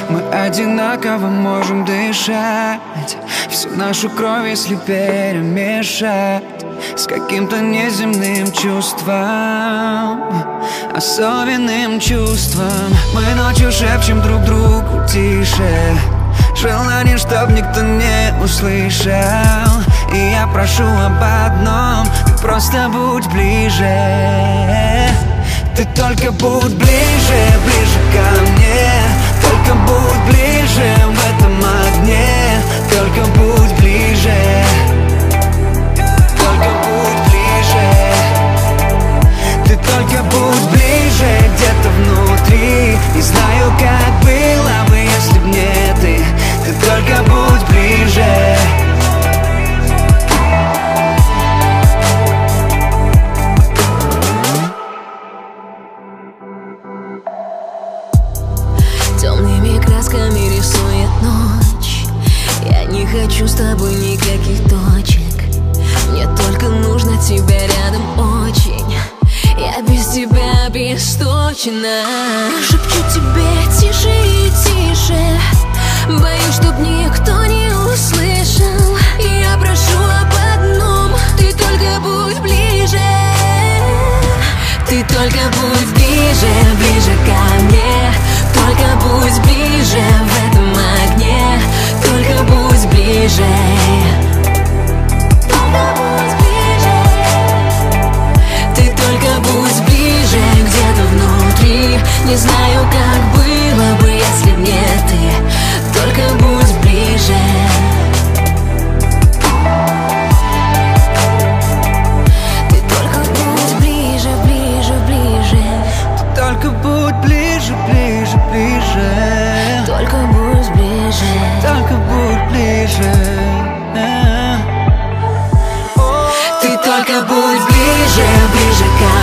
Мы одинаково можем дышать, всю нашу кровь, если перемешать с каким-то неземным чувством, особенным чувством. Мы ночью шепчем друг другу тише, желание, чтоб никто не услышал. И я прошу об одном: ты просто будь ближе. Ты только будь ближе, ближе ко мне. Только будь ближе в этом огне. Только будь ближе. Только будь ближе. Ты только будь ближе, где-то внутри. Не знаю, как было бы, если б не ты. Ты только будь ближе. Темными красками рисует ночь. Я не хочу с тобой никаких точек. Мне только нужно тебя рядом очень. Я без тебя обесточена. Шепчу тебе тише и тише. Боюсь, чтоб никто не услышал. Я прошу об одном: ты только будь ближе. Ты только будь ближе, ближе ко мне. Только будь ближе в этом огне. Только будь ближе. Только будь ближе. Ты только будь ближе, где-то внутри. Не знаю, как было бы, если б не ты. Только будь ближе. Ты только будь ближе, ближе, ближе. Ты только будь ближе, ближе, ближе. Только будь ближе. Только будь ближе. Ты только будь ближе, ближе ко